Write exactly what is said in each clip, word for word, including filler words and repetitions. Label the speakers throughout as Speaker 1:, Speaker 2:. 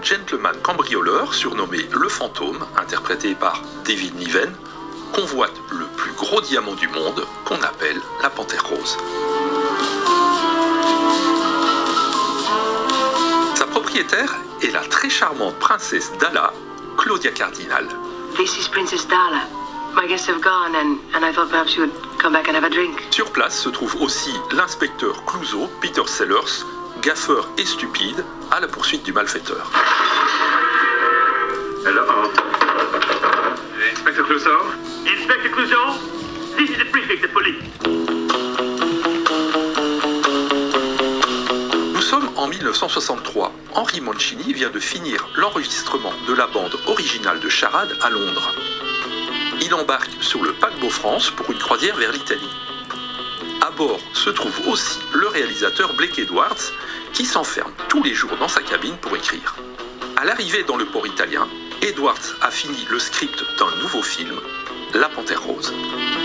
Speaker 1: gentleman cambrioleur surnommé le Fantôme, interprété par David Niven, convoite le plus gros diamant du monde qu'on appelle la Panthère Rose. Sa propriétaire est la très charmante princesse Dala, Claudia Cardinal.
Speaker 2: This is Princess Dala. My guests have gone and, and I thought perhaps you would come back and have a drink.
Speaker 1: Sur place se trouve aussi l'inspecteur Clouseau, Peter Sellers, gaffeur et stupide, à la poursuite du malfaiteur.
Speaker 3: Hello. Inspector Clouseau? Inspector Clouseau? This is the prefect of police.
Speaker 1: Nous sommes en mille neuf cent soixante-trois. Henry Mancini vient de finir l'enregistrement de la bande originale de Charade à Londres. Il embarque sur le paquebot France pour une croisière vers l'Italie. À bord se trouve aussi le réalisateur Blake Edwards, qui s'enferme tous les jours dans sa cabine pour écrire. À l'arrivée dans le port italien, Edwards a fini le script d'un nouveau film, La Panthère Rose.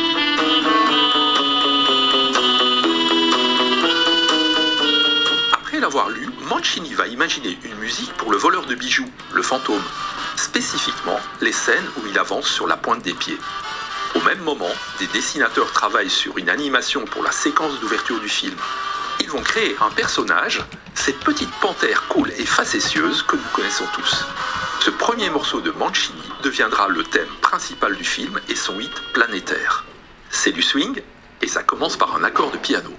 Speaker 1: Après l'avoir lu, Mancini va imaginer une musique pour le voleur de bijoux, le fantôme, spécifiquement les scènes où il avance sur la pointe des pieds. Au même moment, des dessinateurs travaillent sur une animation pour la séquence d'ouverture du film. Ils vont créer un personnage, cette petite panthère cool et facétieuse que nous connaissons tous. Ce premier morceau de Mancini deviendra le thème principal du film et son hit planétaire. C'est du swing et ça commence par un accord de piano.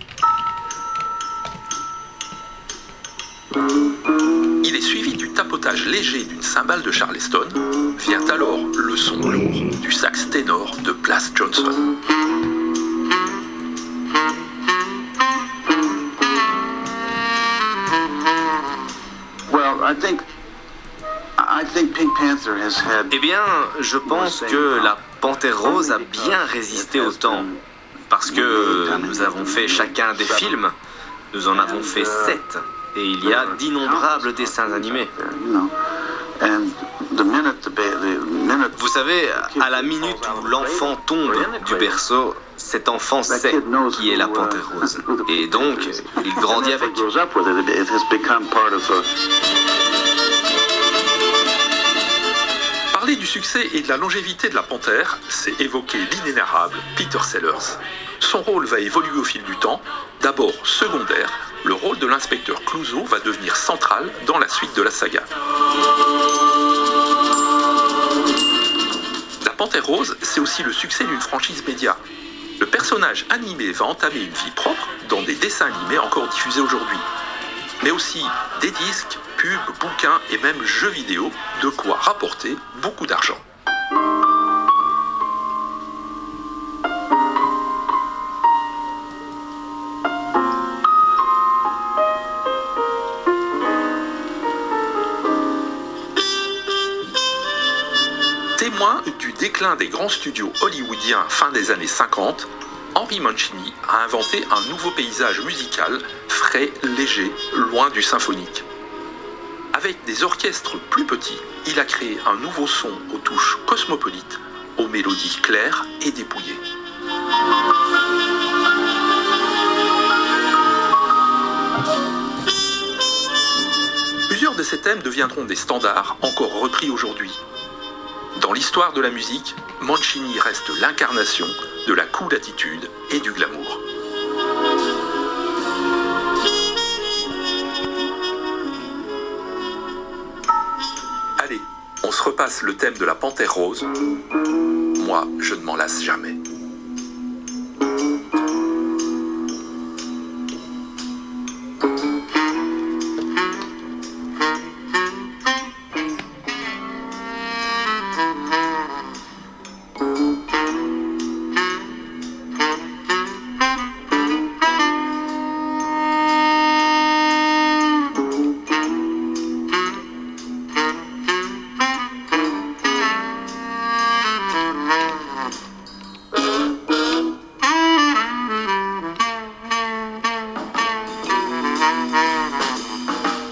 Speaker 1: Il est suivi du tapotage léger d'une cymbale de Charleston. Vient alors le son lourd du sax ténor de Blas Johnson.
Speaker 4: Eh bien, je pense que la Panthère Rose a bien résisté au temps. Parce que nous avons fait chacun des films. Nous en avons fait sept. Et il y a d'innombrables dessins animés. Vous savez, à la minute où l'enfant tombe du berceau, cet enfant sait qui est la Panthère Rose. Et donc, il grandit avec.
Speaker 1: Parler du succès et de la longévité de la panthère, c'est évoquer l'inénarrable Peter Sellers. Son rôle va évoluer au fil du temps. D'abord secondaire, le rôle de l'inspecteur Clouseau va devenir central dans la suite de la saga. La Panthère Rose, c'est aussi le succès d'une franchise média. Le personnage animé va entamer une vie propre dans des dessins animés encore diffusés aujourd'hui. Mais aussi des disques, pubs, bouquins et même jeux vidéo, de quoi rapporter beaucoup d'argent. Témoin du déclin des grands studios hollywoodiens fin des années cinquante, Henry Mancini a inventé un nouveau paysage musical, frais, léger, loin du symphonique. Avec des orchestres plus petits, il a créé un nouveau son aux touches cosmopolites, aux mélodies claires et dépouillées. Plusieurs de ces thèmes deviendront des standards encore repris aujourd'hui. Dans l'histoire de la musique, Mancini reste l'incarnation de la cool attitude et du glamour. Allez, on se repasse le thème de la Panthère Rose. Moi, je ne m'en lasse jamais.